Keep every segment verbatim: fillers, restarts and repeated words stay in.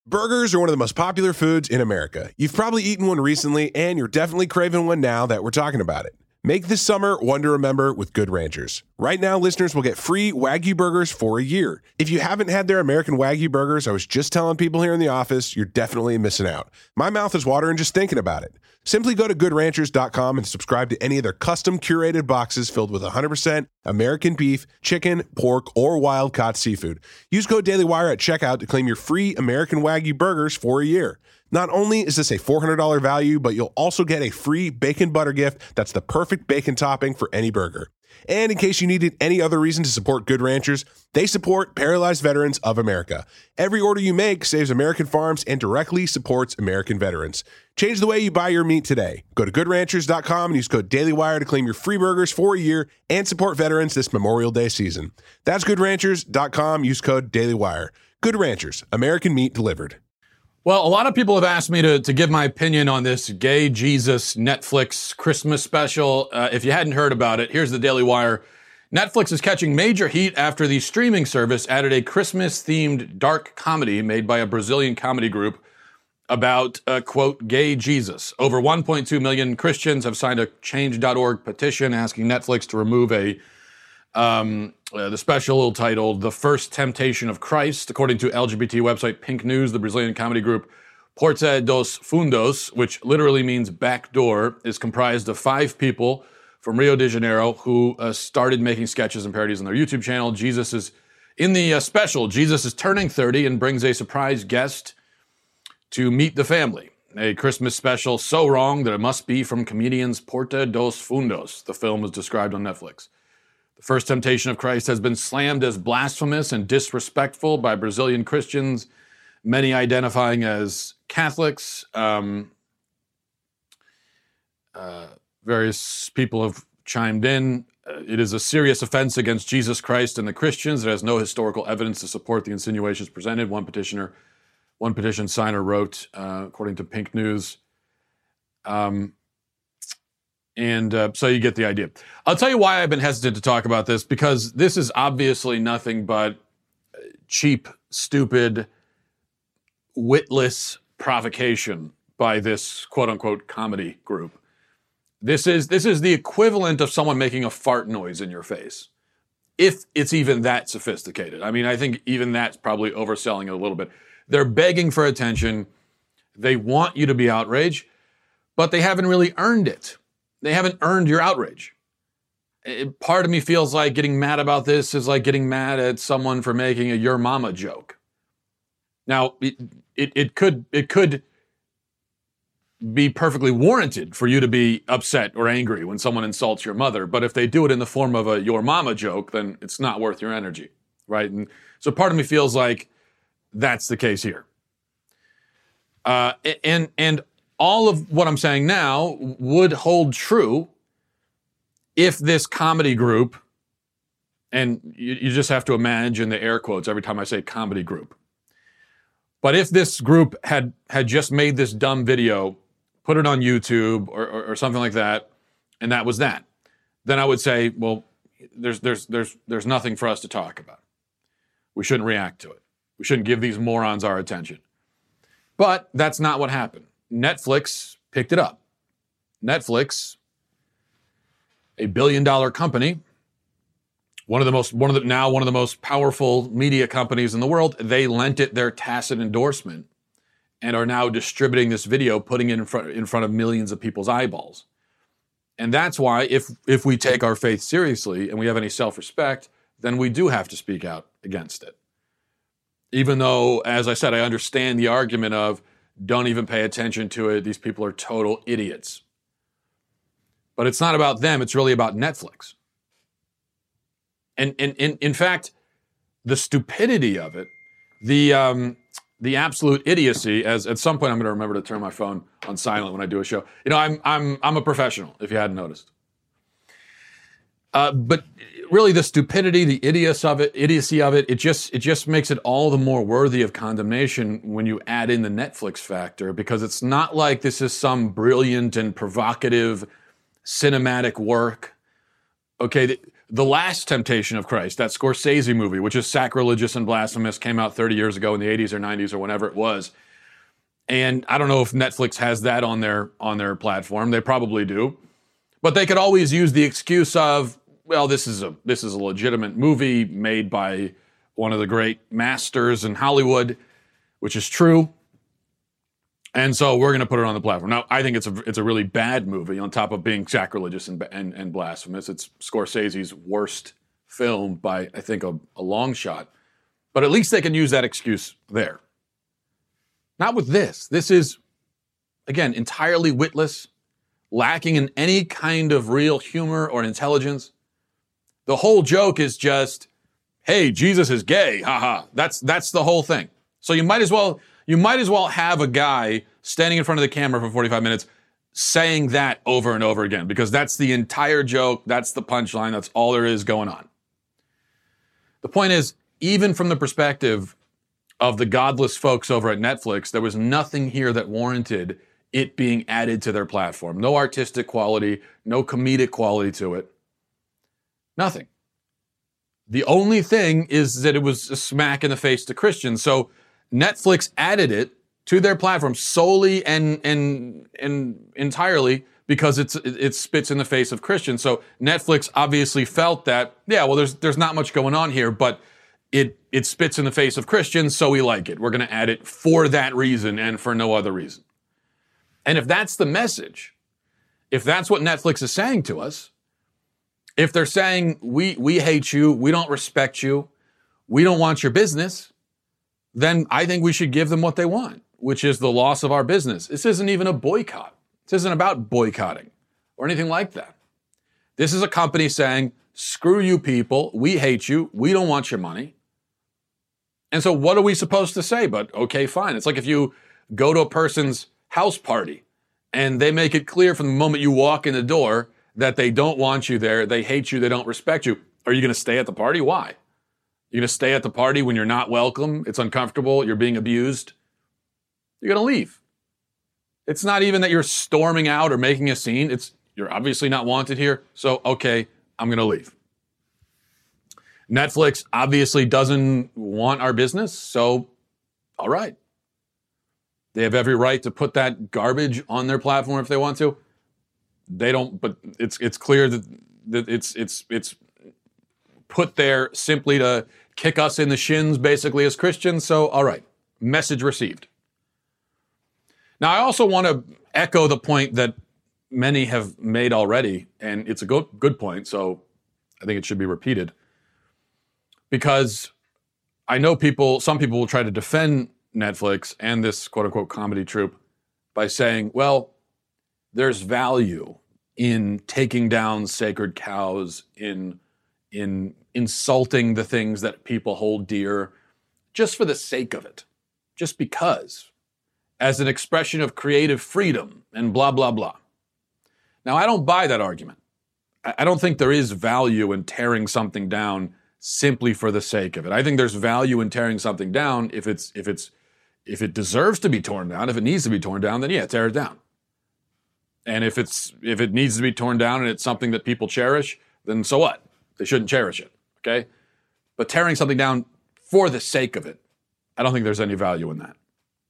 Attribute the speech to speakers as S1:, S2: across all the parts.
S1: Burgers are one of the most popular foods in America. You've probably eaten one recently, and you're definitely craving one now that we're talking about it. Make this summer one to remember with Good Ranchers. Right now, listeners will get free Wagyu burgers for a year. If you haven't had their American Wagyu burgers, I was just telling people here in the office, you're definitely missing out. My mouth is watering just thinking about it. Simply go to good ranchers dot com and subscribe to any of their custom curated boxes filled with one hundred percent American beef, chicken, pork, or wild-caught seafood. Use code DailyWire at checkout to claim your free American Wagyu burgers for a year. Not only is this a four hundred dollars value, but you'll also get a free bacon butter gift that's the perfect bacon topping for any burger. And in case you needed any other reason to support Good Ranchers, they support Paralyzed Veterans of America. Every order you make saves American farms and directly supports American veterans. Change the way you buy your meat today. Go to good ranchers dot com and use code DailyWire to claim your free burgers for a year and support veterans this Memorial Day season. That's good ranchers dot com. Use code DailyWire. Good Ranchers, American meat delivered.
S2: Well, a lot of people have asked me to, to give my opinion on this Gay Jesus Netflix Christmas special. Uh, if you hadn't heard about it, here's the Daily Wire. Netflix is catching major heat after the streaming service added a Christmas-themed dark comedy made by a Brazilian comedy group about, uh, quote, gay Jesus. Over one point two million Christians have signed a change dot org petition asking Netflix to remove a Um, uh, the special titled The First Temptation of Christ. According to L G B T website Pink News, the Brazilian comedy group Porta dos Fundos, which literally means back door, is comprised of five people from Rio de Janeiro who uh, started making sketches and parodies on their YouTube channel. Jesus is, in the uh, special, Jesus is turning thirty and brings a surprise guest to meet the family. A Christmas special so wrong that it must be from comedians Porta dos Fundos. The film was described on Netflix. The First Temptation of Christ has been slammed as blasphemous and disrespectful by Brazilian Christians, many identifying as Catholics. Um, uh, various people have chimed in. Uh, it is a serious offense against Jesus Christ and the Christians. It has no historical evidence to support the insinuations presented. One petitioner, one petition signer wrote, uh, according to Pink News. Um, And uh, so you get the idea. I'll tell you why I've been hesitant to talk about this, because this is obviously nothing but cheap, stupid, witless provocation by this quote-unquote comedy group. This is this is the equivalent of someone making a fart noise in your face, if it's even that sophisticated. I mean, I think even that's probably overselling it a little bit. They're begging for attention. They want you to be outraged, but they haven't really earned it. They haven't earned your outrage. It, part of me feels like getting mad about this is like getting mad at someone for making a your mama joke. Now, it, it, it could it could be perfectly warranted for you to be upset or angry when someone insults your mother, but if they do it in the form of a your mama joke, then it's not worth your energy, right? And so part of me feels like that's the case here. Uh, and and. All of what I'm saying now would hold true if this comedy group, and you, you just have to imagine the air quotes every time I say comedy group, but if this group had had just made this dumb video, put it on YouTube or, or, or something like that, and that was that, then I would say, well, there's there's there's there's nothing for us to talk about. We shouldn't react to it. We shouldn't give these morons our attention. But that's not what happened. Netflix picked it up. Netflix, a billion dollar company, one of the most, one of the, now one of the most powerful media companies in the world, they lent it their tacit endorsement and are now distributing this video, putting it in front, in front of millions of people's eyeballs. And that's why if, if we take our faith seriously and we have any self-respect, then we do have to speak out against it. Even though, as I said, I understand the argument of, don't even pay attention to it. These people are total idiots. But it's not about them. It's really about Netflix. And, and, and in fact, the stupidity of it, the um, the absolute idiocy, as at some point I'm going to remember to turn my phone on silent when I do a show. You know, I'm I'm I'm a professional, if you hadn't noticed. Uh, but really, the stupidity, the idiocy of it, idiocy of it, it just it just makes it all the more worthy of condemnation when you add in the Netflix factor, because it's not like this is some brilliant and provocative cinematic work. Okay, the, The Last Temptation of Christ, that Scorsese movie, which is sacrilegious and blasphemous, came out thirty years ago in the eighties or nineties or whenever it was. And I don't know if Netflix has that on their on their platform. They probably do. But they could always use the excuse of, well, this is a this is a legitimate movie made by one of the great masters in Hollywood, which is true. And so we're going to put it on the platform. Now, I think it's a it's a really bad movie on top of being sacrilegious and and, and blasphemous. It's Scorsese's worst film by, I think, a, a long shot. But at least they can use that excuse there. Not with this. This is, again, entirely witless, lacking in any kind of real humor or intelligence. The whole joke is just, hey, Jesus is gay, haha. That's that's the whole thing. So you might as well you might as well have a guy standing in front of the camera for forty-five minutes saying that over and over again, because that's the entire joke, that's the punchline, that's all there is going on. The point is, even from the perspective of the godless folks over at Netflix, there was nothing here that warranted it being added to their platform. No artistic quality, no comedic quality to it. Nothing. The only thing is that it was a smack in the face to Christians. So Netflix added it to their platform solely and and and entirely because it's it spits in the face of Christians. So Netflix obviously felt that, yeah, well, there's there's not much going on here, but it it spits in the face of Christians, so we like it. We're going to add it for that reason and for no other reason. And if that's the message, if that's what Netflix is saying to us, if they're saying, we we hate you, we don't respect you, we don't want your business, then I think we should give them what they want, which is the loss of our business. This isn't even a boycott. This isn't about boycotting or anything like that. This is a company saying, screw you people, we hate you, we don't want your money. And so what are we supposed to say? But okay, fine. It's like if you go to a person's house party and they make it clear from the moment you walk in the door that they don't want you there, they hate you, they don't respect you. Are you going to stay at the party? Why? You're going to stay at the party when you're not welcome, it's uncomfortable, you're being abused? You're going to leave. It's not even that you're storming out or making a scene. It's you're obviously not wanted here, so okay, I'm going to leave. Netflix obviously doesn't want our business, so all right. They have every right to put that garbage on their platform if they want to. They don't, but it's it's clear that, that it's it's it's put there simply to kick us in the shins, basically, as Christians. So, all right, message received. Now, I also want to echo the point that many have made already, and it's a good good point, so I think it should be repeated. Because I know people, some people will try to defend Netflix and this quote-unquote comedy troupe by saying, well, there's value in taking down sacred cows, in in insulting the things that people hold dear, just for the sake of it, just because, as an expression of creative freedom and blah, blah, blah. Now, I don't buy that argument. I don't think there is value in tearing something down simply for the sake of it. I think there's value in tearing something down if it's if it's if it deserves to be torn down, if it needs to be torn down, then yeah, tear it down. And if it's if it needs to be torn down and it's something that people cherish, then so what? They shouldn't cherish it, okay? But tearing something down for the sake of it, I don't think there's any value in that.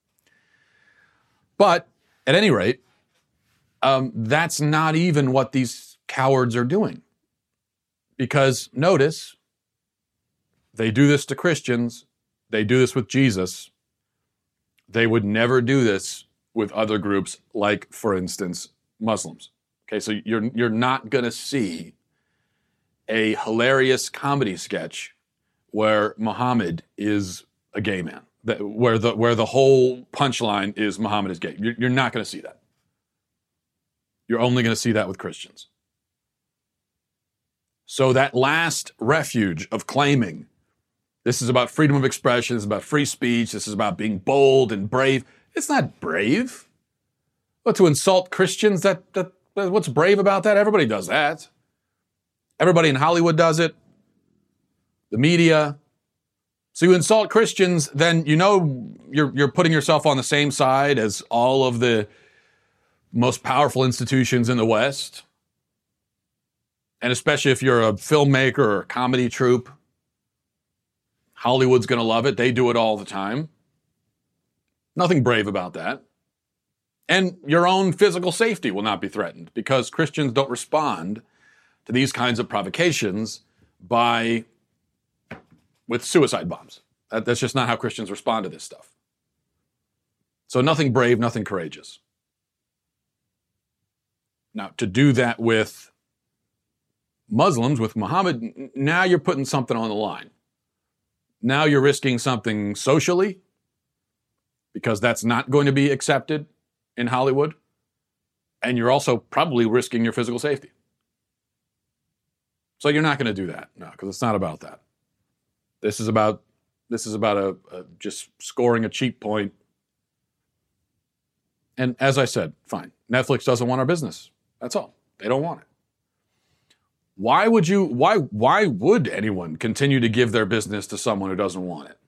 S2: But at any rate, um, that's not even what these cowards are doing. Because notice, they do this to Christians. They do this with Jesus. They would never do this with other groups, like, for instance, Muslims. Okay, so you're you're not going to see a hilarious comedy sketch where Muhammad is a gay man, that, where the where the whole punchline is Muhammad is gay. You're, you're not going to see that. You're only going to see that with Christians. So that last refuge of claiming this is about freedom of expression, this is about free speech, this is about being bold and brave. It's not brave. But to insult Christians, that, that what's brave about that? Everybody does that. Everybody in Hollywood does it. The media. So you insult Christians, then you know you're you're putting yourself on the same side as all of the most powerful institutions in the West. And especially if you're a filmmaker or a comedy troupe, Hollywood's going to love it. They do it all the time. Nothing brave about that. And your own physical safety will not be threatened because Christians don't respond to these kinds of provocations by with suicide bombs. That, that's just not how Christians respond to this stuff. So nothing brave, nothing courageous. Now, to do that with Muslims, with Muhammad, now you're putting something on the line. Now you're risking something socially because that's not going to be accepted in Hollywood. And you're also probably risking your physical safety. So you're not going to do that, no, because it's not about that. This is about this is about a, a just scoring a cheap point. And as I said, fine. Netflix doesn't want our business. That's all. They don't want it. Why would you, why, why would anyone continue to give their business to someone who doesn't want it?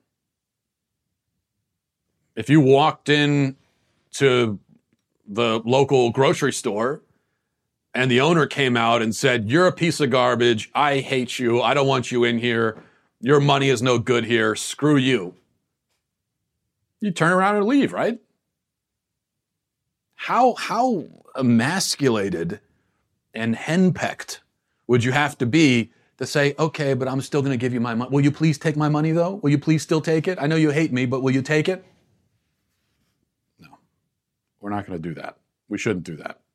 S2: If you walked in to the local grocery store and the owner came out and said, "You're a piece of garbage. I hate you. I don't want you in here. Your money is no good here. Screw you." You turn around and leave, right? How, how emasculated and henpecked would you have to be to say, "Okay, but I'm still going to give you my money. Will you please take my money, though? Will you please still take it? I know you hate me, but will you take it?" No, we're not going to do that. We shouldn't do that.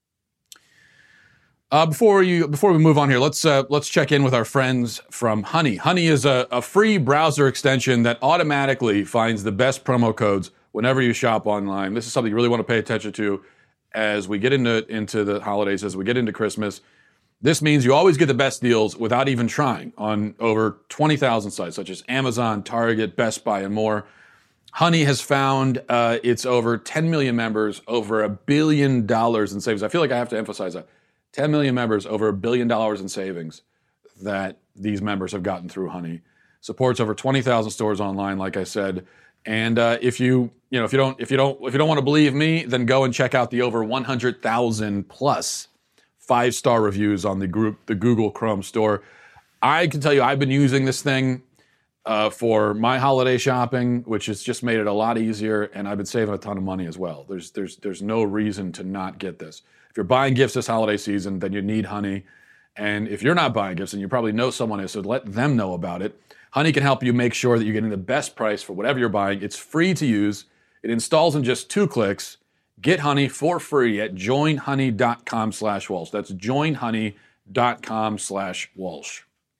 S2: Uh, before you, before we move on here, let's uh, let's check in with our friends from Honey. Honey is a, a free browser extension that automatically finds the best promo codes whenever you shop online. This is something you really want to pay attention to as we get into into the holidays, as we get into Christmas. This means you always get the best deals without even trying on over twenty thousand sites, such as Amazon, Target, Best Buy, and more. Honey has found uh, its over ten million members, over a billion dollars in savings. I feel like I have to emphasize that. ten million members, over a billion dollars in savings that these members have gotten through Honey. Supports over twenty thousand stores online, like I said. And uh, if you, you know, if you don't, if you don't, if you don't want to believe me, then go and check out the over one hundred thousand plus five-star reviews on the group, the Google Chrome store. I can tell you, I've been using this thing uh, for my holiday shopping, which has just made it a lot easier, and I've been saving a ton of money as well. There's, there's, there's no reason to not get this. If you're buying gifts this holiday season, then you need Honey. And if you're not buying gifts, and you probably know someone is, so let them know about it. Honey can help you make sure that you're getting the best price for whatever you're buying. It's free to use. It installs in just two clicks. Get Honey for free at joinhoney.com slash Walsh. That's joinhoney.com slash Walsh.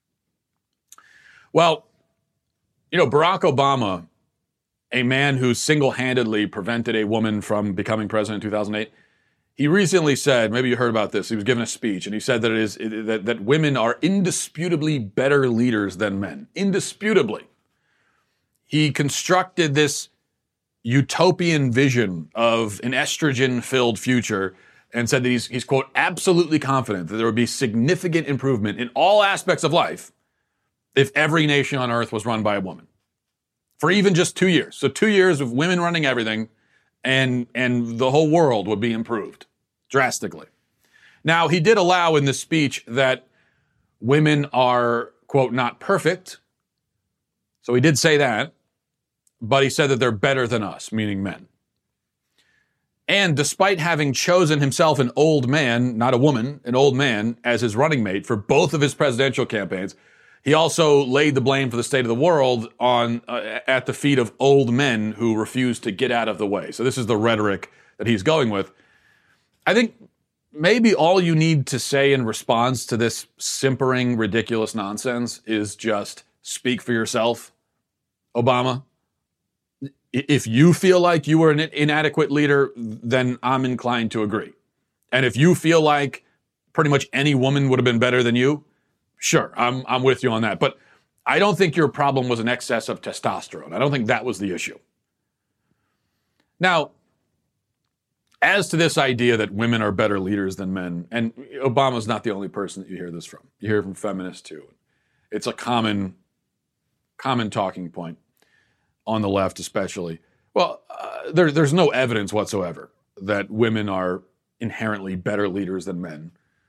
S2: Well, you know, Barack Obama, a man who single-handedly prevented a woman from becoming president in two thousand eight, he recently said, maybe you heard about this, he was giving a speech, and he said that it is it, that, that women are indisputably better leaders than men. Indisputably. He constructed this utopian vision of an estrogen-filled future and said that he's, he's, quote, absolutely confident that there would be significant improvement in all aspects of life if every nation on earth was run by a woman. For even just two years. So two years of women running everything, and, and the whole world would be improved drastically. Now, he did allow in this speech that women are, quote, not perfect. So he did say that. But he said that they're better than us, meaning men. And despite having chosen himself an old man, not a woman, an old man, as his running mate for both of his presidential campaigns, he also laid the blame for the state of the world on uh, at the feet of old men who refused to get out of the way. So this is the rhetoric that he's going with. I think maybe all you need to say in response to this simpering, ridiculous nonsense is just speak for yourself, Obama. If you feel like you were an inadequate leader, then I'm inclined to agree. And if you feel like pretty much any woman would have been better than you, sure, I'm I'm with you on that. But I don't think your problem was an excess of testosterone. I don't think that was the issue. Now, as to this idea that women are better leaders than men, and Obama's not the only person that you hear this from. You hear it from feminists too. It's a common, common talking point. On the left especially. Well, uh, there, there's no evidence whatsoever that women are inherently better leaders than men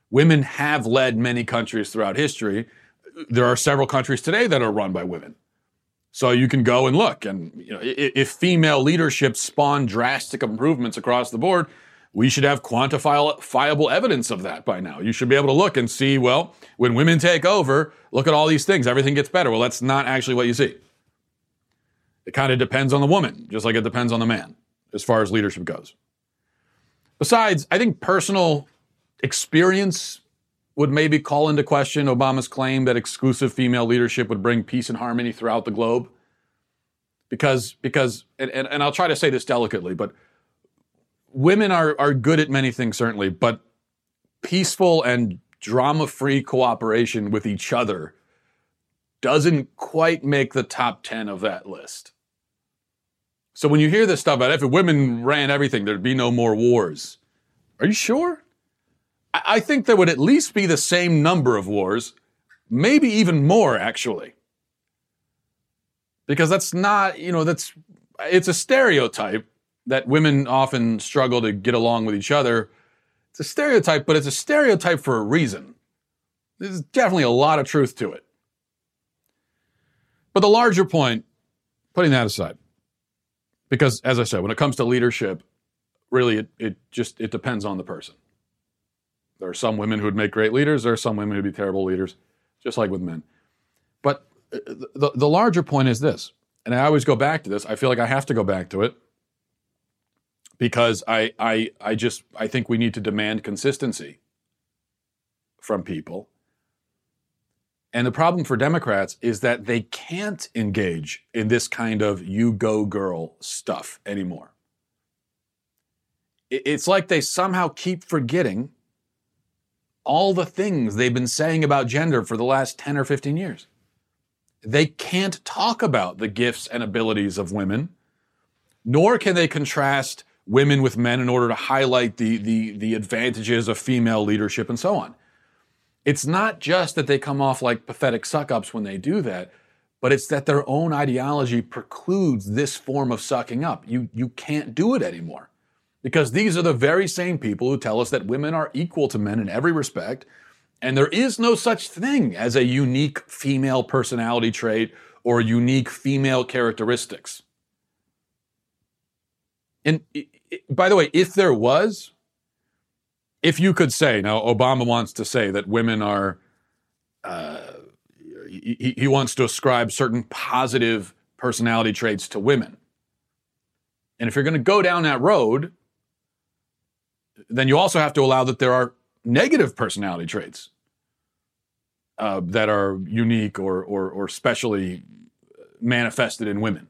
S2: Women have led many countries throughout history. There are several countries today that are run by women. So you can go and look. And you know, if female leadership spawned drastic improvements across the board, we should have quantifiable evidence of that by now. You should be able to look and see, well, when women take over, look at all these things. Everything gets better. Well, that's not actually what you see. It kind of depends on the woman, just like it depends on the man, as far as leadership goes. Besides, I think personal experience would maybe call into question Obama's claim that exclusive female leadership would bring peace and harmony throughout the globe. Because, because and, and, and I'll try to say this delicately, but women are, are good at many things, certainly, but peaceful and drama-free cooperation with each other doesn't quite make the top ten of that list. So when you hear this stuff about if women ran everything, there'd be no more wars. Are you sure? I, I think there would at least be the same number of wars, maybe even more, actually. Because that's not, you know, that's, it's a stereotype that women often struggle to get along with each other. It's a stereotype, but it's a stereotype for a reason. There's definitely a lot of truth to it. But the larger point, putting that aside, because as I said, when it comes to leadership, really it, it just, it depends on the person. There are some women who would make great leaders. There are some women who would be terrible leaders, just like with men. But the, the larger point is this, and I always go back to this. I feel like I have to go back to it because I, I, I just, I think we need to demand consistency from people. And the problem for Democrats is that they can't engage in this kind of you go girl stuff anymore. It's like they somehow keep forgetting all the things they've been saying about gender for the last ten or fifteen years. They can't talk about the gifts and abilities of women, nor can they contrast women with men in order to highlight the, the, the advantages of female leadership and so on. It's not just that they come off like pathetic suck-ups when they do that, but it's that their own ideology precludes this form of sucking up. You, you can't do it anymore. Because these are the very same people who tell us that women are equal to men in every respect, and there is no such thing as a unique female personality trait or unique female characteristics. And by the way, if there was, if you could say, now Obama wants to say that women are, uh, he, he wants to ascribe certain positive personality traits to women. And if you're going to go down that road, then you also have to allow that there are negative personality traits uh, that are unique or, or, or specially manifested in women.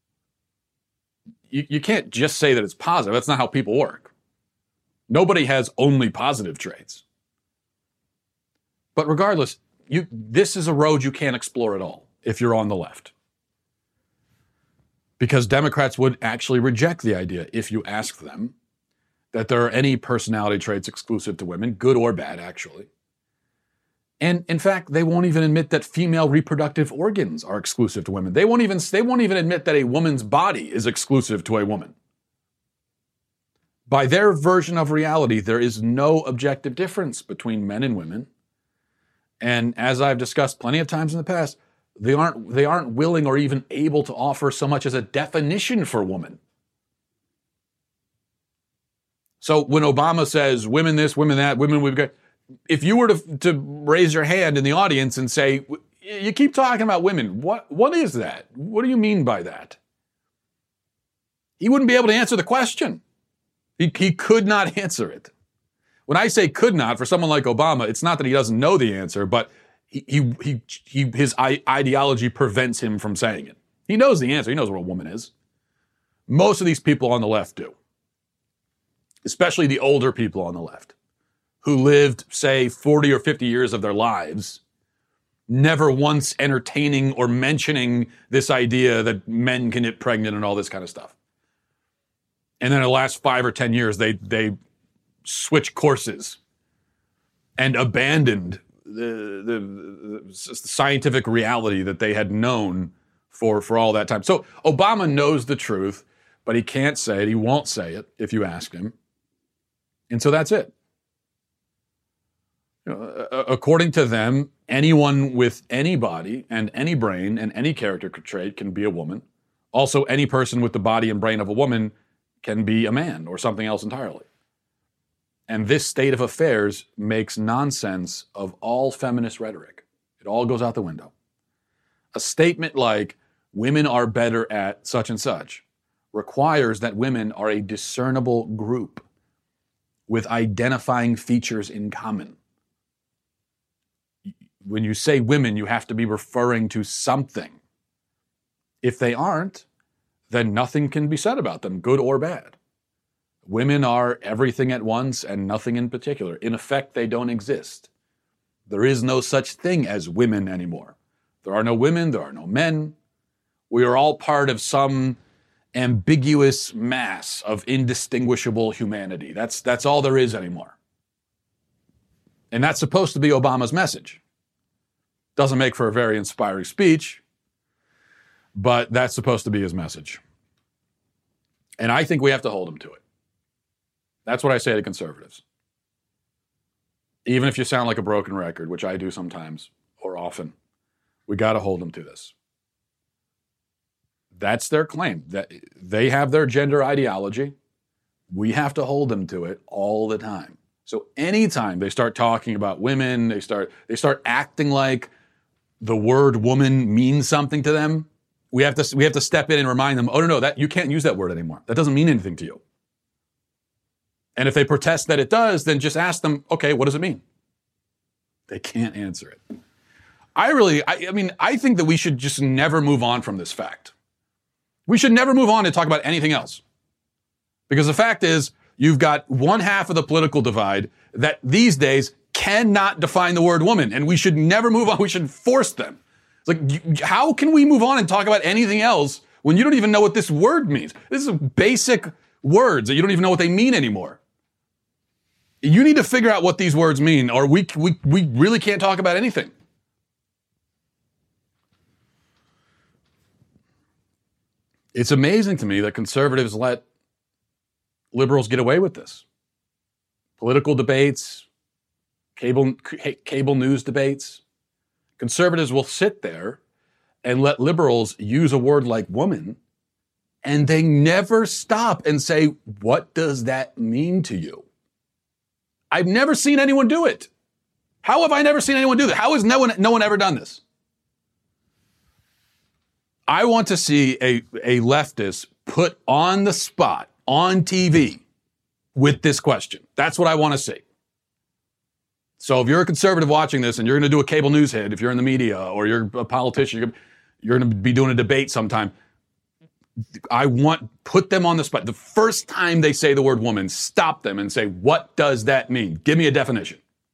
S2: You, you can't just say that it's positive. That's not how people work. Nobody has only positive traits. But regardless, you, this is a road you can't explore at all if you're on the left. Because Democrats would actually reject the idea if you ask them that there are any personality traits exclusive to women, good or bad, actually. And in fact, they won't even admit that female reproductive organs are exclusive to women. They won't even, they won't even admit that a woman's body is exclusive to a woman. By their version of reality, there is no objective difference between men and women. And as I've discussed plenty of times in the past, they aren't, they aren't willing or even able to offer so much as a definition for woman. So when Obama says women this, women that, women we've got, if you were to, to raise your hand in the audience and say, you keep talking about women, what, what is that? What do you mean by that? He wouldn't be able to answer the question. He, he could not answer it. When I say could not, for someone like Obama, it's not that he doesn't know the answer, but he, he, he, he his ideology prevents him from saying it. He knows the answer. He knows what a woman is. Most of these people on the left do. Especially the older people on the left, who lived, say, forty or fifty years of their lives, never once entertaining or mentioning this idea that men can get pregnant and all this kind of stuff. And then in the last five or ten years, they they switched courses and abandoned the, the, the scientific reality that they had known for, for all that time. So Obama knows the truth, but he can't say it. He won't say it if you ask him. And so that's it. You know, according to them, anyone with any body and any brain and any character trait can be a woman. Also, any person with the body and brain of a woman can be a man or something else entirely. And this state of affairs makes nonsense of all feminist rhetoric. It all goes out the window. A statement like, women are better at such and such, requires that women are a discernible group with identifying features in common. When you say women, you have to be referring to something. If they aren't, then nothing can be said about them, good or bad. Women are everything at once and nothing in particular. In effect, they don't exist. There is no such thing as women anymore. There are no women, there are no men. We are all part of some ambiguous mass of indistinguishable humanity. That's, that's all there is anymore. And that's supposed to be Obama's message. Doesn't make for a very inspiring speech, but that's supposed to be his message. And I think we have to hold him to it. That's what I say to conservatives. Even if you sound like a broken record, which I do sometimes or often, we got to hold them to this. That's their claim. That they have their gender ideology. We have to hold them to it all the time. So anytime they start talking about women, they start they start acting like the word woman means something to them, we have to we have to step in and remind them, oh no, no, that you can't use that word anymore. That doesn't mean anything to you. And if they protest that it does, then just ask them, okay, what does it mean? They can't answer it. I really, I, I mean, I think that we should just never move on from this fact. We should never move on and talk about anything else. Because the fact is, you've got one half of the political divide that these days cannot define the word woman, and we should never move on. We should force them. It's like, how can we move on and talk about anything else when you don't even know what this word means? This is basic words that you don't even know what they mean anymore. You need to figure out what these words mean, or we we we really can't talk about anything. It's amazing to me that conservatives let liberals get away with this. Political debates, cable cable news debates. Conservatives will sit there and let liberals use a word like woman, and they never stop and say, what does that mean to you? I've never seen anyone do it. How have I never seen anyone do that? How has no one, no one ever done this? I want to see a, a leftist put on the spot, on T V, with this question. That's what I want to see. So if you're a conservative watching this and you're going to do a cable news hit, if you're in the media or you're a politician, you're, you're going to be doing a debate sometime, I want, put them on the spot. The first time they say the word woman, stop them and say, what does that mean? Give me a definition.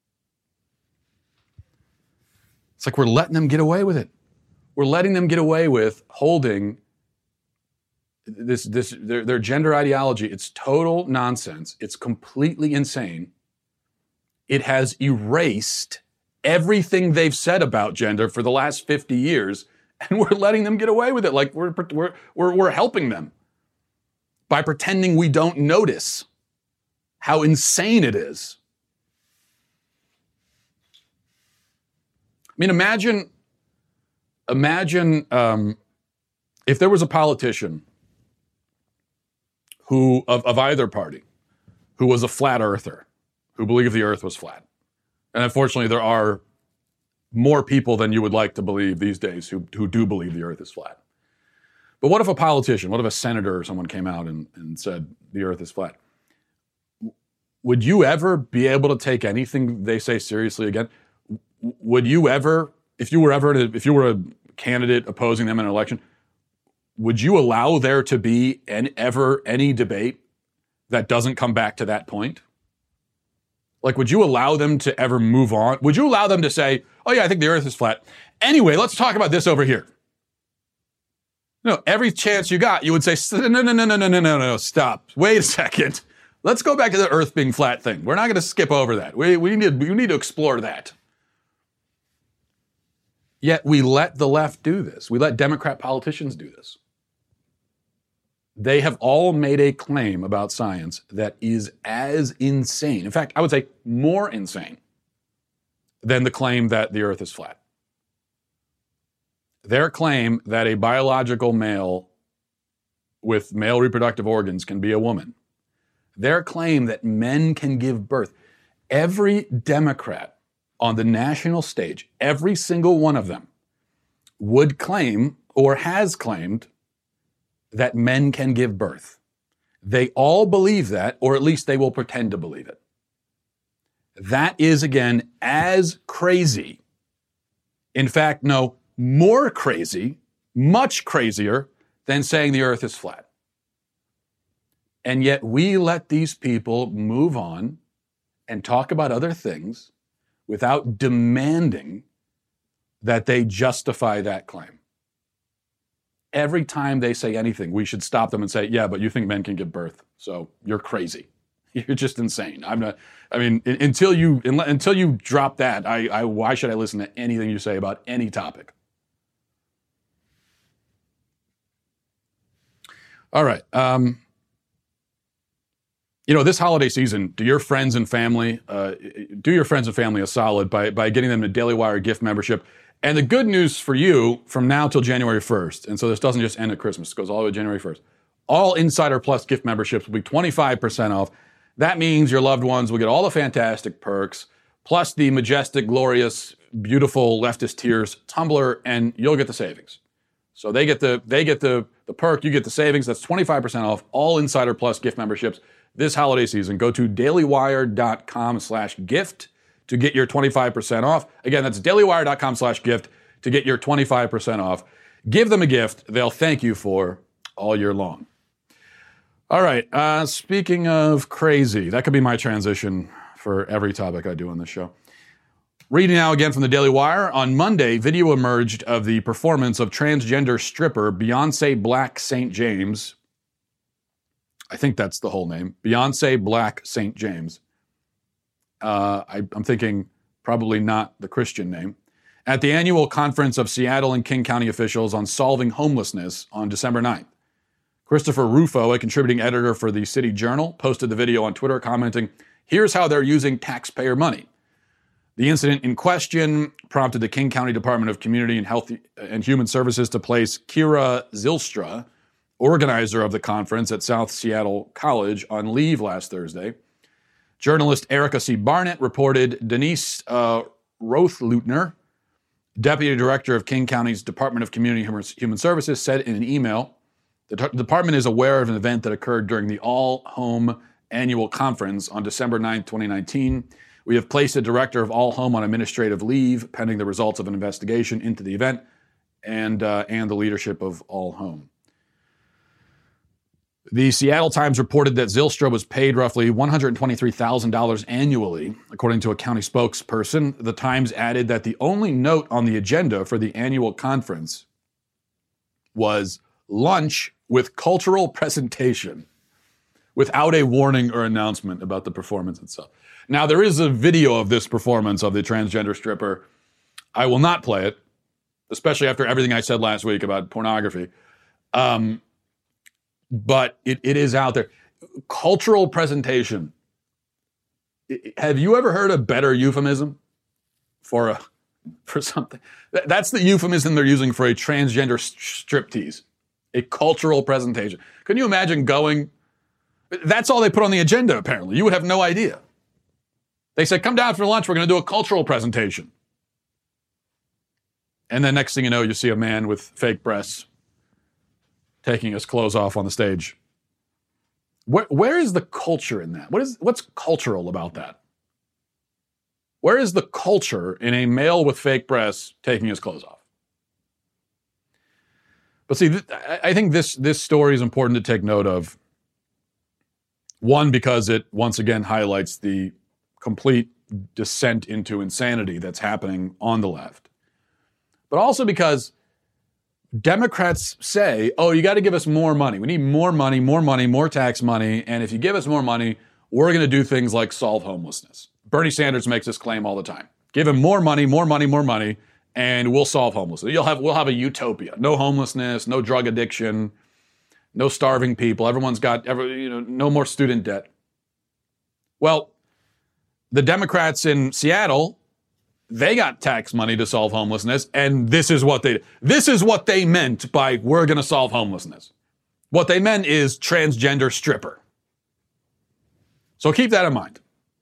S2: It's like we're letting them get away with it. We're letting them get away with holding this, this their, their gender ideology. It's total nonsense. It's completely insane. It has erased everything they've said about gender for the last fifty years. And we're letting them get away with it, like we're, we're, we're, we're helping them by pretending we don't notice how insane it is. I mean, imagine, imagine um, if there was a politician who, of, of either party, who was a flat earther, who believed the earth was flat. And unfortunately, there are more people than you would like to believe these days who, who do believe the earth is flat. But what if a politician, what if a senator or someone came out and, and said the earth is flat? Would you ever be able to take anything they say seriously again? Would you ever, if you were ever, if you were a candidate opposing them in an election, would you allow there to be an, ever any debate that doesn't come back to that point? Like, would you allow them to ever move on? Would you allow them to say, oh yeah, I think the earth is flat. Anyway, let's talk about this over here. No, every chance you got, you would say, no, no, no, no, no, no, no, no, stop. Wait a second. Let's go back to the earth being flat thing. We're not going to skip over that. We, we, need, we need to explore that. Yet we let the left do this. We let Democrat politicians do this. They have all made a claim about science that is as insane. In fact, I would say more insane than the claim that the earth is flat. Their claim that a biological male with male reproductive organs can be a woman. Their claim that men can give birth. Every Democrat on the national stage, every single one of them, would claim or has claimed that men can give birth. They all believe that, or at least they will pretend to believe it. That is, again, as crazy. In fact, no, more crazy, much crazier than saying the earth is flat. And yet we let these people move on and talk about other things without demanding that they justify that claim. Every time they say anything, we should stop them and say, yeah, but you think men can give birth, so you're crazy. You're just insane. I'm not, I mean, until you, until you drop that, I, I, why should I listen to anything you say about any topic? All right. Um, you know, this holiday season, do your friends and family, uh, do your friends and family a solid by, by getting them a Daily Wire gift membership. And the good news for you, from now till January first, and so this doesn't just end at Christmas, it goes all the way to January first, all Insider Plus gift memberships will be twenty-five percent off. That means your loved ones will get all the fantastic perks, plus the majestic, glorious, beautiful leftist tears tumbler, and you'll get the savings. So they get the they get the, the perk, you get the savings. That's twenty-five percent off all Insider Plus gift memberships this holiday season. Go to dailywire.com slash gift to get your twenty-five percent off. Again, that's dailywire.com slash gift to get your twenty-five percent off. Give them a gift they'll thank you for all year long. All right, uh, speaking of crazy, that could be my transition for every topic I do on this show. Reading now again from the Daily Wire. On Monday, video emerged of the performance of transgender stripper Beyonce Black Saint James. I think that's the whole name. Beyonce Black Saint James. Uh, I, I'm thinking probably not the Christian name. At the annual conference of Seattle and King County officials on solving homelessness on December ninth. Christopher Rufo, a contributing editor for the City Journal, posted the video on Twitter commenting, "Here's how they're using taxpayer money." The incident in question prompted the King County Department of Community and Health and Human Services to place Kira Zylstra, organizer of the conference at South Seattle College, on leave last Thursday. Journalist Erica C. Barnett reported Denise uh, Rothleutner, deputy director of King County's Department of Community and Human Services, said in an email, the t- department is aware of an event that occurred during the All Home annual conference on December ninth, twenty nineteen. We have placed the director of All Home on administrative leave pending the results of an investigation into the event and, uh, and the leadership of All Home. The Seattle Times reported that Zylstra was paid roughly one hundred twenty-three thousand dollars annually, according to a county spokesperson. The Times added that the only note on the agenda for the annual conference was lunch with cultural presentation, without a warning or announcement about the performance itself. Now, there is a video of this performance of the transgender stripper. I will not play it, especially after everything I said last week about pornography. Um, but it, it is out there. Cultural presentation. Have you ever heard a better euphemism for a for something? That's the euphemism they're using for a transgender striptease. A cultural presentation. Can you imagine going? That's all they put on the agenda, apparently. You would have no idea. They said, come down for lunch, we're going to do a cultural presentation. And then next thing you know, you see a man with fake breasts taking his clothes off on the stage. Where, where is the culture in that? What is, what's cultural about that? Where is the culture in a male with fake breasts taking his clothes off? But see, th- I think this, this story is important to take note of. One, because it once again highlights the complete descent into insanity that's happening on the left. But also because Democrats say, oh, you got to give us more money. We need more money, more money, more tax money. And if you give us more money, we're going to do things like solve homelessness. Bernie Sanders makes this claim all the time. Give him more money, more money, more money, and we'll solve homelessness. You'll have, we'll have a utopia. No homelessness, no drug addiction, no starving people. Everyone's got, every, you know, no more student debt. Well, the Democrats in Seattle They got tax money to solve homelessness, and this is what they this is what they meant by we're going to solve homelessness. What they meant is transgender stripper. So keep that in mind.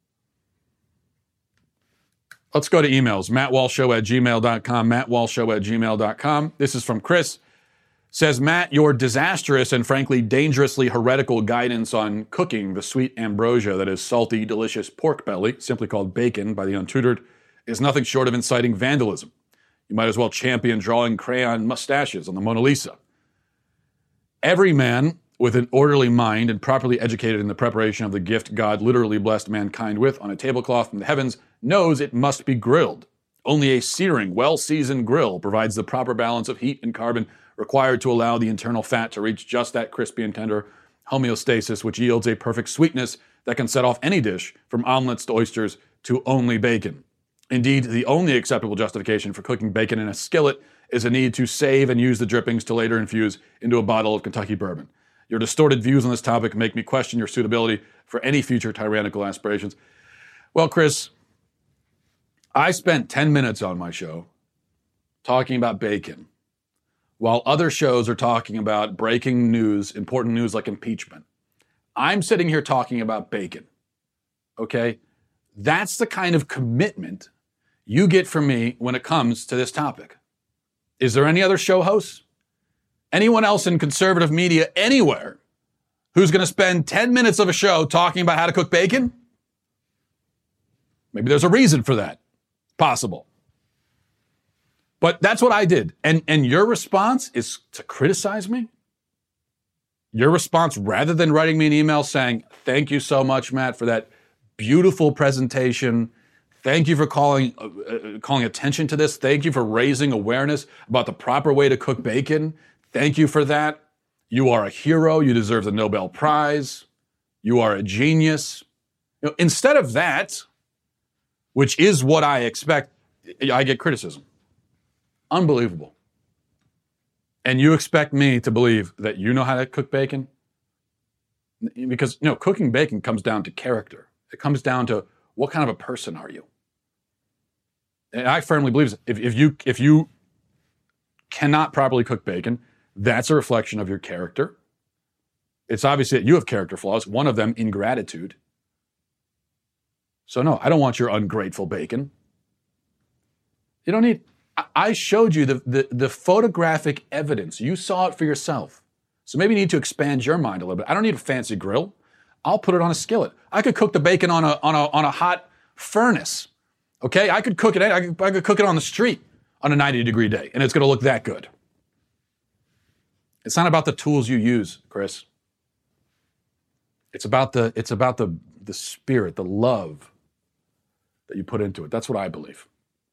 S2: Let's go to emails. mattwalshshow at gmail dot com, mattwalshshow at gmail dot com. This is from Chris. Says, Matt, your disastrous and frankly dangerously heretical guidance on cooking the sweet ambrosia that is salty, delicious pork belly, simply called bacon by the untutored, is nothing short of inciting vandalism. You might as well champion drawing crayon mustaches on the Mona Lisa. Every man with an orderly mind and properly educated in the preparation of the gift God literally blessed mankind with on a tablecloth from the heavens knows it must be grilled. Only a searing, well-seasoned grill provides the proper balance of heat and carbon required to allow the internal fat to reach just that crispy and tender homeostasis which yields a perfect sweetness that can set off any dish, from omelets to oysters to only bacon. Indeed, the only acceptable justification for cooking bacon in a skillet is a need to save and use the drippings to later infuse into a bottle of Kentucky bourbon. Your distorted views on this topic make me question your suitability for any future tyrannical aspirations. Well, Chris, I spent ten minutes on my show talking about bacon, while other shows are talking about breaking news, important news like impeachment. I'm sitting here talking about bacon, okay? That's the kind of commitment you get from me when it comes to this topic. Is there any other show hosts? Anyone else in conservative media anywhere who's going to spend ten minutes of a show talking about how to cook bacon? Maybe there's a reason for that. Possible. But that's what I did. And, and your response is to criticize me? Your response, rather than writing me an email saying, thank you so much, Matt, for that beautiful presentation. Thank you for calling, uh, calling attention to this. Thank you for raising awareness about the proper way to cook bacon. Thank you for that. You are a hero. You deserve the Nobel Prize. You are a genius. You know, instead of that, which is what I expect, I get criticism. Unbelievable. And you expect me to believe that you know how to cook bacon? Because, you know, cooking bacon comes down to character. It comes down to what kind of a person are you? And I firmly believe if, if you if you cannot properly cook bacon, that's a reflection of your character. It's obviously that you have character flaws, one of them ingratitude. So no, I don't want your ungrateful bacon. You don't need... I showed you the, the, the photographic evidence. You saw it for yourself. So maybe you need to expand your mind a little bit. I don't need a fancy grill. I'll put it on a skillet. I could cook the bacon on a on a on a hot furnace. Okay, I could cook it. I could, I could cook it on the street on a ninety degree day, and it's going to look that good. It's not about the tools you use, Chris. It's about the it's about the the spirit, the love that you put into it. That's what I believe.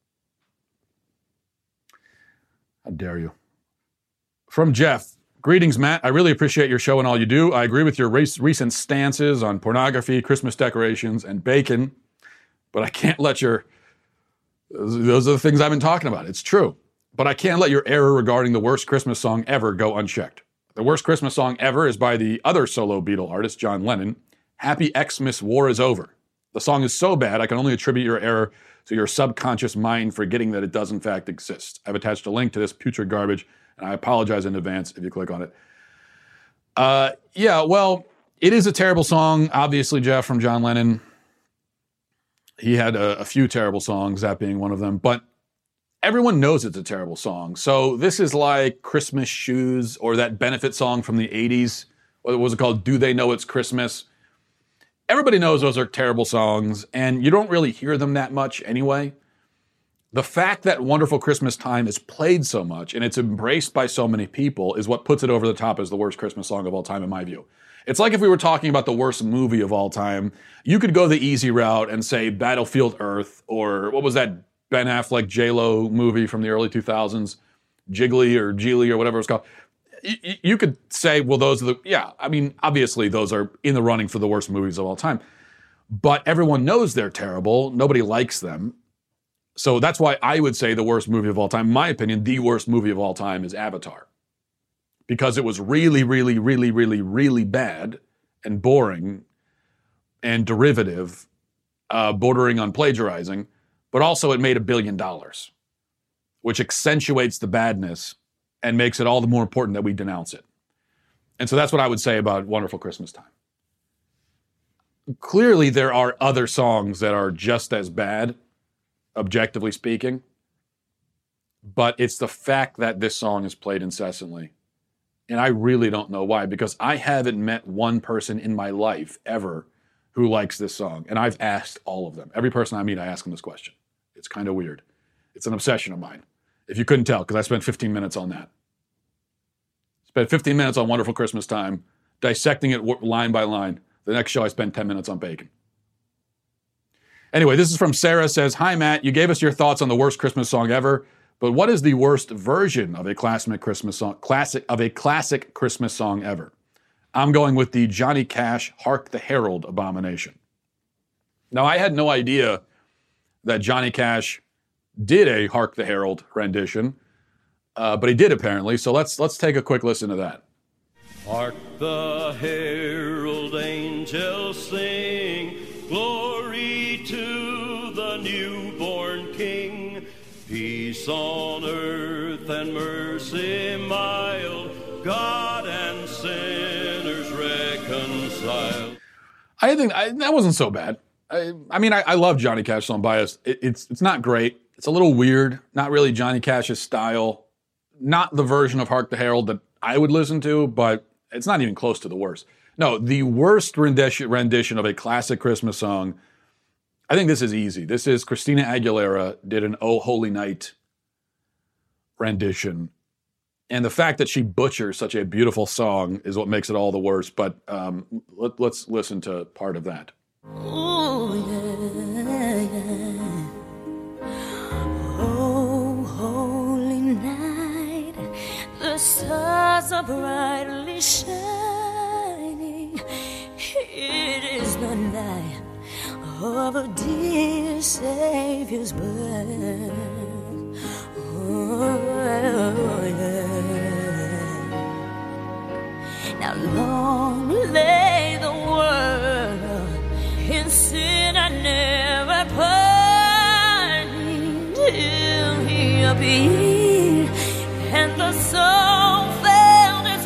S2: How dare you? From Jeff. Greetings, Matt. I really appreciate your show and all you do. I agree with your race, recent stances on pornography, Christmas decorations, and bacon, but I can't let your... Those are the things I've been talking about. It's true. But I can't let your error regarding the worst Christmas song ever go unchecked. The worst Christmas song ever is by the other solo Beatle artist, John Lennon. Happy Xmas, War is Over. The song is so bad, I can only attribute your error to your subconscious mind forgetting that it does in fact exist. I've attached a link to this putrid garbage, and I apologize in advance if you click on it. Uh, yeah, well, it is a terrible song, obviously, Jeff, from John Lennon. He had a, a few terrible songs, that being one of them, but everyone knows it's a terrible song. So this is like Christmas Shoes or that benefit song from the eighties. What was it called? Do They Know It's Christmas? Everybody knows those are terrible songs, and you don't really hear them that much anyway. The fact that Wonderful Christmas Time is played so much and it's embraced by so many people is what puts it over the top as the worst Christmas song of all time, in my view. It's like if we were talking about the worst movie of all time, you could go the easy route and say Battlefield Earth, or what was that Ben Affleck J-Lo movie from the early two thousands, Jiggly or Geely or whatever it's called. You could say, well, those are the, yeah, I mean, obviously those are in the running for the worst movies of all time. But everyone knows they're terrible. Nobody likes them. So that's why I would say the worst movie of all time, in my opinion, the worst movie of all time is Avatar. Because it was really, really, really, really, really bad and boring and derivative, uh, bordering on plagiarizing. but also it made a billion dollars, which accentuates the badness and makes it all the more important that we denounce it. And so that's what I would say about Wonderful Christmas Time. Clearly, there are other songs that are just as bad, objectively speaking, but it's the fact that this song is played incessantly. And I really don't know why, because I haven't met one person in my life ever who likes this song. And I've asked all of them. Every person I meet, I ask them this question. It's kind of weird. It's an obsession of mine. If you couldn't tell, because I spent fifteen minutes on that. Spent fifteen minutes on Wonderful Christmas Time, dissecting it line by line. The next show, I spent ten minutes on bacon. Anyway, this is from Sarah, says, "Hi, Matt. You gave us your thoughts on the worst Christmas song ever, but what is the worst version of a classic Christmas song, classic of a classic Christmas song ever? I'm going with the Johnny Cash Hark the Herald abomination." Now, I had no idea that Johnny Cash did a Hark the Herald rendition, uh, but he did apparently. So let's let's take a quick listen to that.
S3: Hark the herald angels sing, glory to the newborn King, peace on earth and mercy mild, God and sinners reconciled.
S2: I think I, that wasn't so bad. I, I mean, I, I love Johnny Cash, so I'm biased. It, it's it's not great. It's a little weird. Not really Johnny Cash's style. Not the version of Hark the Herald that I would listen to, but it's not even close to the worst. No, the worst rendition, rendition of a classic Christmas song, I think this is easy. This is Christina Aguilera did an Oh Holy Night rendition. And the fact that she butchers such a beautiful song is what makes it all the worse. But um, let, let's listen to part of that.
S4: Oh, yeah, yeah. Oh, holy night, the stars are brightly shining. It is the night of a dear Savior's birth. Oh, yeah. Now long lay the world in sin and never parting till he appeared, and the soul felt its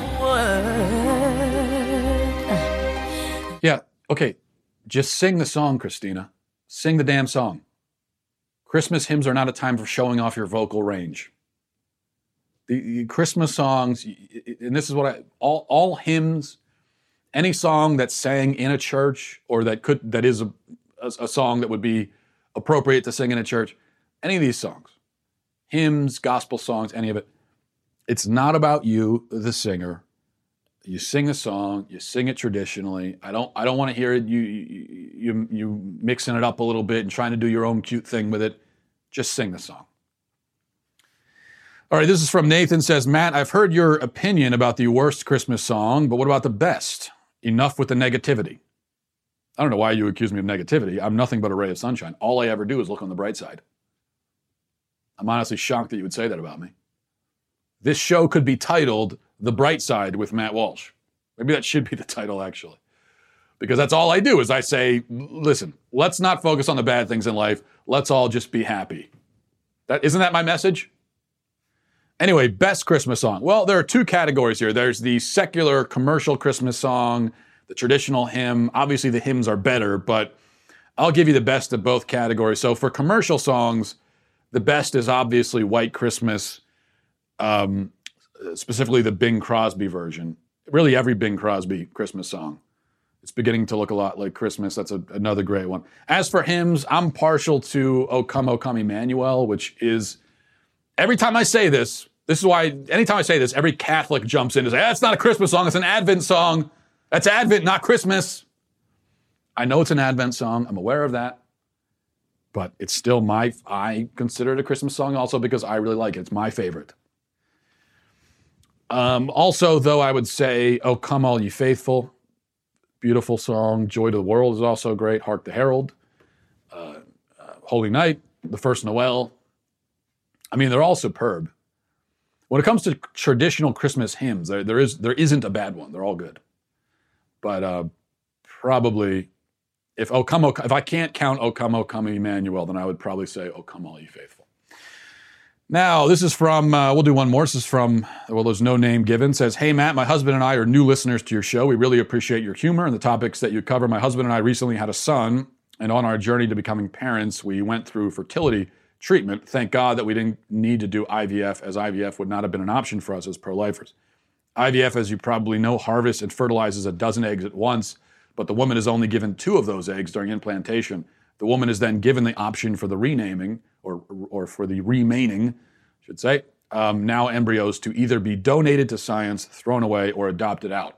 S4: worth.
S2: Yeah, okay. Just sing the song, Christina. Sing the damn song. Christmas hymns are not a time for showing off your vocal range. The, the Christmas songs, and this is what I, all, all hymns, any song that's sang in a church or that could that is a, a, a song that would be appropriate to sing in a church, any of these songs, hymns, gospel songs, any of it, it's not about you, the singer. You sing a song, you sing it traditionally. I don't I don't want to hear it, you, you, you, you mixing it up a little bit and trying to do your own cute thing with it. Just sing the song. All right, this is from Nathan, says, "Matt, I've heard your opinion about the worst Christmas song, but what about the best? Enough with the negativity." I don't know why you accuse me of negativity. I'm nothing but a ray of sunshine. All I ever do is look on the bright side. I'm honestly shocked that you would say that about me. This show could be titled The Bright Side with Matt Walsh. Maybe that should be the title, actually. Because that's all I do is I say, listen, let's not focus on the bad things in life. Let's all just be happy. That, isn't that my message? Anyway, best Christmas song. Well, there are two categories here. There's the secular commercial Christmas song, the traditional hymn. Obviously, the hymns are better, but I'll give you the best of both categories. So for commercial songs, the best is obviously White Christmas, um, specifically the Bing Crosby version. Really every Bing Crosby Christmas song. It's beginning to look a lot like Christmas. That's a, another great one. As for hymns, I'm partial to O Come, O Come Emmanuel, which is, every time I say this, this is why, anytime I say this, every Catholic jumps in and says, that's not a Christmas song, it's an Advent song. That's Advent, not Christmas. I know it's an Advent song. I'm aware of that. But it's still my, I consider it a Christmas song also because I really like it. It's my favorite. Um, also, though, I would say, O Come All Ye Faithful. Beautiful song. Joy to the World is also great. Hark the Herald. Uh, uh, Holy Night. The First Noel. I mean, they're all superb. When it comes to traditional Christmas hymns, there, there, is, there isn't a bad one. They're all good. But uh, probably If O come, O, if I can't count O come, O come, Emmanuel, then I would probably say O come, all ye faithful. Now, this is from, uh, we'll do one more. This is from, well, there's no name given. It says, hey, Matt, my husband and I are new listeners to your show. We really appreciate your humor and the topics that you cover. My husband and I recently had a son, and on our journey to becoming parents, we went through fertility treatment. Thank God that we didn't need to do I V F, as I V F would not have been an option for us as pro-lifers. I V F, as you probably know, harvests and fertilizes a dozen eggs at once, but the woman is only given two of those eggs during implantation. The woman is then given the option for the renaming, or, or for the remaining, I should say, um, now embryos to either be donated to science, thrown away, or adopted out.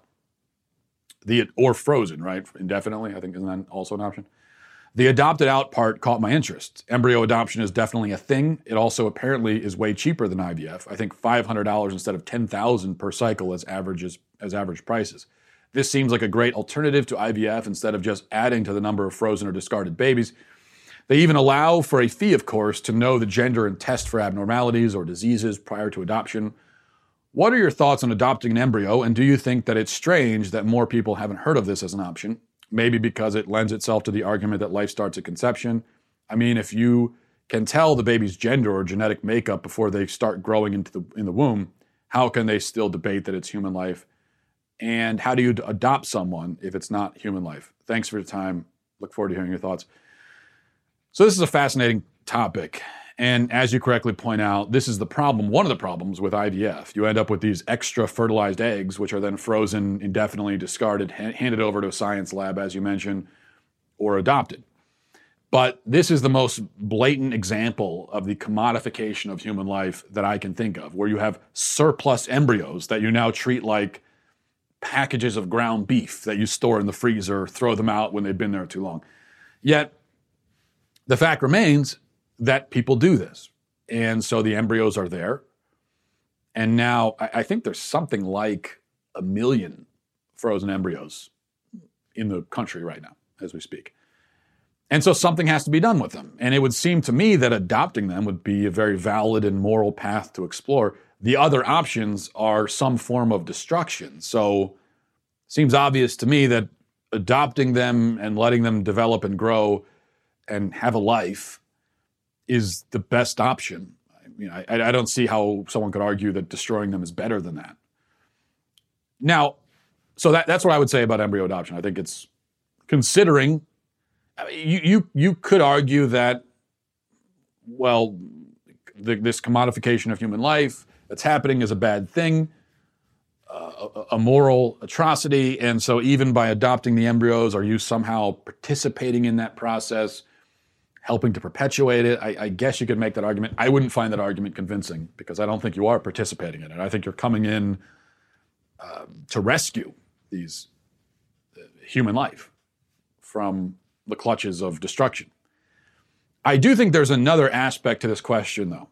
S2: The, or frozen, right, indefinitely, I think, isn't that also an option? The adopted out part caught my interest. Embryo adoption is definitely a thing. It also apparently is way cheaper than I V F. I think five hundred dollars instead of ten thousand dollars per cycle as averages, as average prices. This seems like a great alternative to I V F instead of just adding to the number of frozen or discarded babies. They even allow for a fee, of course, to know the gender and test for abnormalities or diseases prior to adoption. What are your thoughts on adopting an embryo, and do you think that it's strange that more people haven't heard of this as an option? Maybe because it lends itself to the argument that life starts at conception. I mean, if you can tell the baby's gender or genetic makeup before they start growing into the, in the womb, how can they still debate that it's human life? And how do you adopt someone if it's not human life? Thanks for your time. Look forward to hearing your thoughts. So this is a fascinating topic. And as you correctly point out, this is the problem, one of the problems with I V F. You end up with these extra fertilized eggs, which are then frozen, indefinitely discarded, ha- handed over to a science lab, as you mentioned, or adopted. But this is the most blatant example of the commodification of human life that I can think of, where you have surplus embryos that you now treat like packages of ground beef that you store in the freezer, throw them out when they've been there too long. Yet, the fact remains that people do this. And so the embryos are there. And now I, I think there's something like a million frozen embryos in the country right now as we speak. And so something has to be done with them. And it would seem to me that adopting them would be a very valid and moral path to explore. The other options are some form of destruction. So it seems obvious to me that adopting them and letting them develop and grow and have a life is the best option. I mean, I, I don't see how someone could argue that destroying them is better than that. Now, so that, that's what I would say about embryo adoption. I think it's considering, I mean, you, you, you could argue that, well, the, this commodification of human life that's happening is a bad thing, uh, a, a moral atrocity, and so even by adopting the embryos, are you somehow participating in that process, helping to perpetuate it? I, I guess you could make that argument. I wouldn't find that argument convincing because I don't think you are participating in it. I think you're coming in uh, to rescue these uh, human life from the clutches of destruction. I do think there's another aspect to this question, though.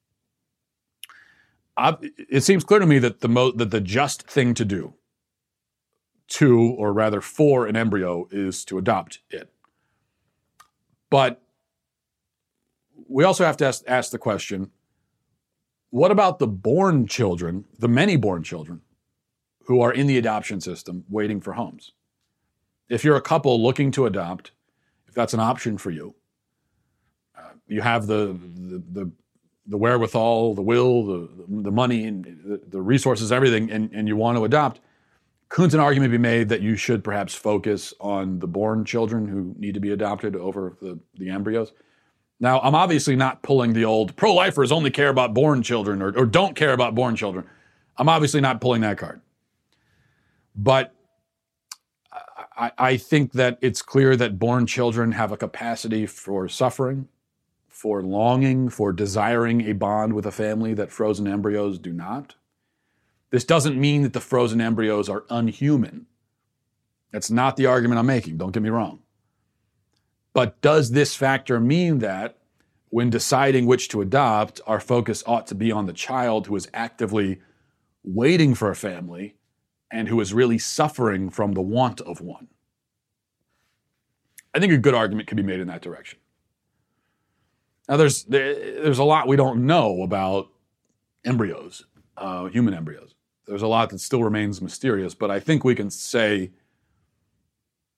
S2: I, it seems clear to me that the mo- that the just thing to do to, or rather for, an embryo is to adopt it. But we also have to ask, ask the question, what about the born children, the many born children, who are in the adoption system waiting for homes? If you're a couple looking to adopt, if that's an option for you, uh, you have the, the the the wherewithal, the will, the the money, and the, the resources, everything, and, and you want to adopt, couldn't an argument be made that you should perhaps focus on the born children who need to be adopted over the, the embryos? Now, I'm obviously not pulling the old pro-lifers only care about born children or, or don't care about born children. I'm obviously not pulling that card. But I, I think that it's clear that born children have a capacity for suffering, for longing, for desiring a bond with a family that frozen embryos do not. This doesn't mean that the frozen embryos are unhuman. That's not the argument I'm making, don't get me wrong. But does this factor mean that when deciding which to adopt, our focus ought to be on the child who is actively waiting for a family and who is really suffering from the want of one? I think a good argument could be made in that direction. Now, there's there, there's a lot we don't know about embryos, uh, human embryos. There's a lot that still remains mysterious, but I think we can say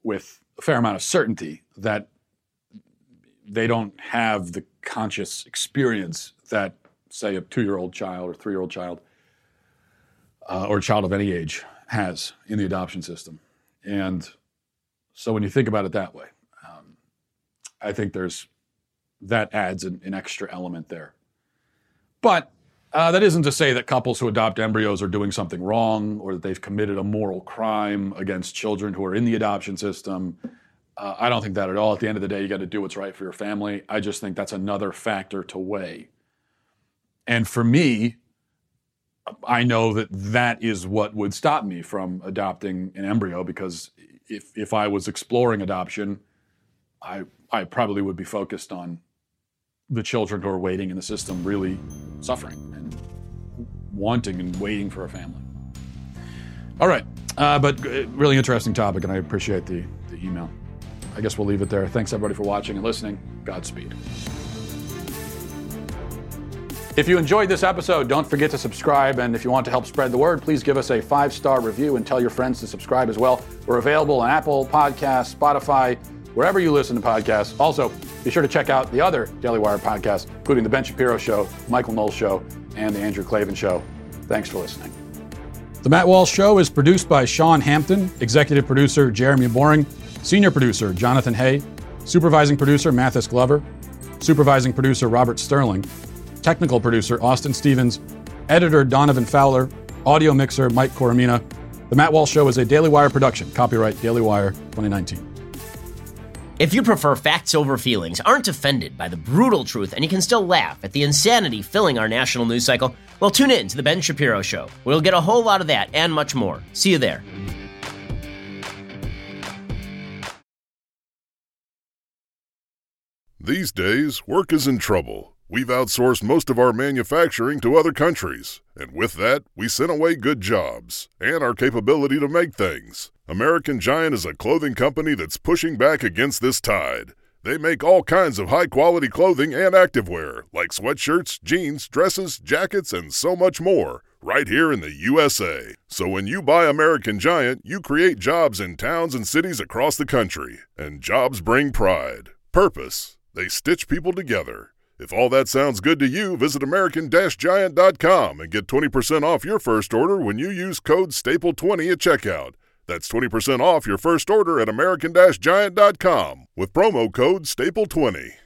S2: with a fair amount of certainty that they don't have the conscious experience that, say, a two-year-old child or three-year-old child uh, or a child of any age has in the adoption system. And so when you think about it that way, um, I think there's that adds an, an extra element there. But uh, that isn't to say that couples who adopt embryos are doing something wrong or that they've committed a moral crime against children who are in the adoption system. Uh, I don't think that at all. At the end of the day, you got to do what's right for your family. I just think that's another factor to weigh. And for me, I know that that is what would stop me from adopting an embryo, because if if I was exploring adoption, I I probably would be focused on the children who are waiting in the system, really suffering and wanting and waiting for a family. All right, uh, but really interesting topic, and I appreciate the, the email. I guess we'll leave it there. Thanks everybody for watching and listening. Godspeed. If you enjoyed this episode, don't forget to subscribe. And if you want to help spread the word, please give us a five-star review and tell your friends to subscribe as well. We're available on Apple Podcasts, Spotify, wherever you listen to podcasts. Also, be sure to check out the other Daily Wire podcasts, including The Ben Shapiro Show, Michael Knowles Show, and The Andrew Klavan Show. Thanks for listening. The Matt Walsh Show is produced by Sean Hampton, executive producer Jeremy Boring, senior producer Jonathan Hay, supervising producer Mathis Glover, supervising producer Robert Sterling, technical producer Austin Stevens, editor Donovan Fowler, audio mixer Mike Coromina. The Matt Walsh Show is a Daily Wire production. Copyright Daily Wire twenty nineteen.
S5: If you prefer facts over feelings, aren't offended by the brutal truth, and you can still laugh at the insanity filling our national news cycle, well, tune in to The Ben Shapiro Show. We'll get a whole lot of that and much more. See you there.
S6: These days, work is in trouble. We've outsourced most of our manufacturing to other countries, and with that, we sent away good jobs and our capability to make things. American Giant is a clothing company that's pushing back against this tide. They make all kinds of high-quality clothing and activewear, like sweatshirts, jeans, dresses, jackets, and so much more, right here in the U S A. So when you buy American Giant, you create jobs in towns and cities across the country. And jobs bring pride, purpose. They stitch people together. If all that sounds good to you, visit American Giant dot com and get twenty percent off your first order when you use code staple twenty at checkout. That's twenty percent off your first order at American Giant dot com with promo code staple twenty.